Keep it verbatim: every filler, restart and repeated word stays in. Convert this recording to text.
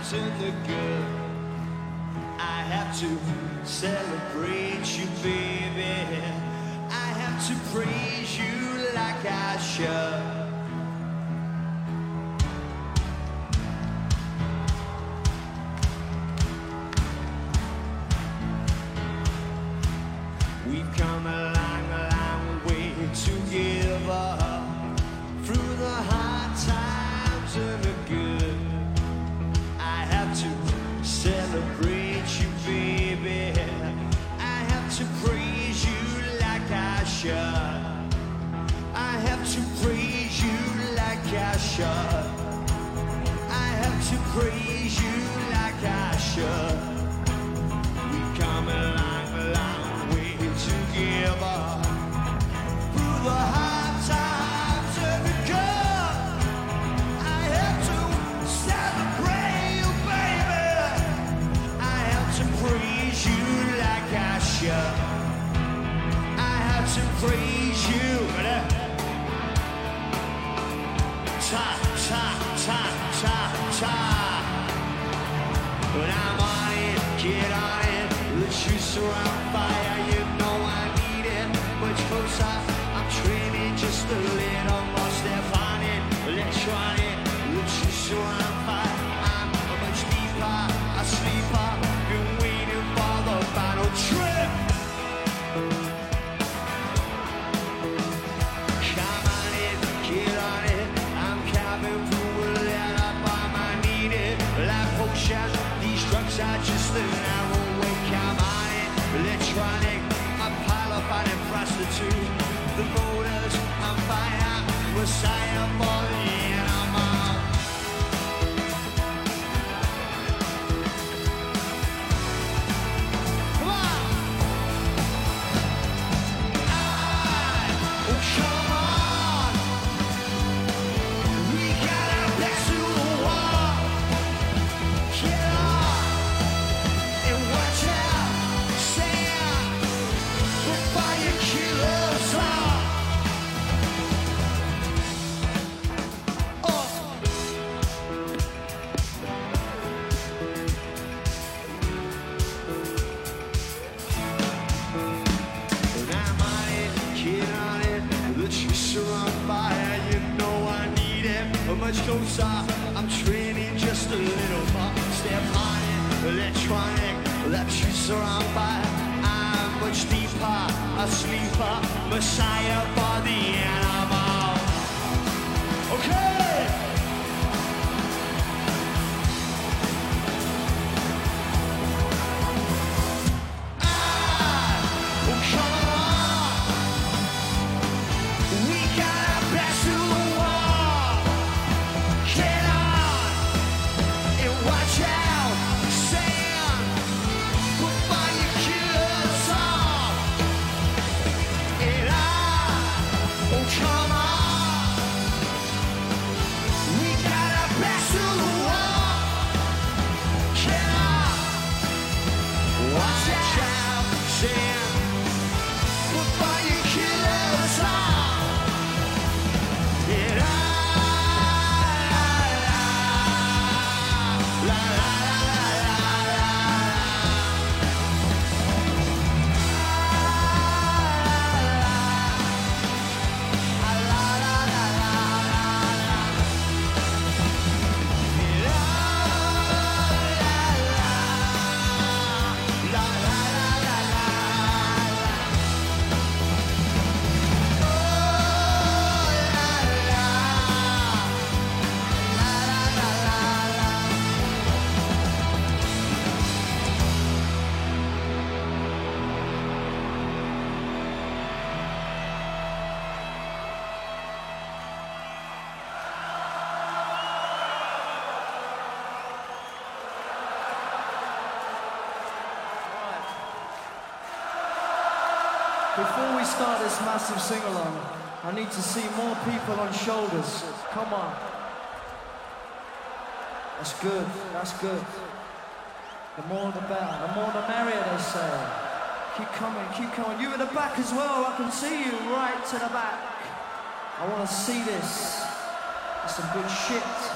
times and the good. I have to celebrate you, baby. I have to praise you like I should. We've come a long, long way together, through the hard times and the good. I have to celebrate you, baby. I have to praise you like I should. I have to praise you like I should. I have to praise you like I should. We've come a long, long way together, through the hard times and the good. I have to celebrate you, baby. I have to praise you like I should. I have to praise you. Ta ta ta ta ta. But I'm on it, get on it. The juice around fire, you know I need it. Much closer, I'm training just a little more. Step on it, electronic. The juice around fire, I'm much deeper, a sleeper. Been waiting for the final trip. Come on in, get on it. I'm cabin through a letter bomb, I need it. Like potion, these drugs are just a narrow way. Come on in, electronic. A pile of fighting prostitute. The motors on fire. Messiah for the animal. Come on! I, oh come on! We got our backs to the wall. Get on and watch out, Sam, before you kill us all. Oh. And I'm on it, get on it. The juice are on fire, you know I need it. Much closer, I'm training just a little more. Step on it, electronic. That juice are on fire. I'm much deeper, a sleeper. Messiah for the animal. Okay! Oh, come on! We got our backs to the wall. Get on and watch out, Sam, before you kill us all. And I, oh come on, we got our backs to the wall. Get on, watch out, Sam, before you kill us all. And I, la la la la la Before we start this massive sing-along, I need to see more people on shoulders. Come on. That's good, that's good. The more the better, the more the merrier, they say. Keep coming, keep coming. You in the back as well, I can see you right to the back. I want to see this. That's some good shit.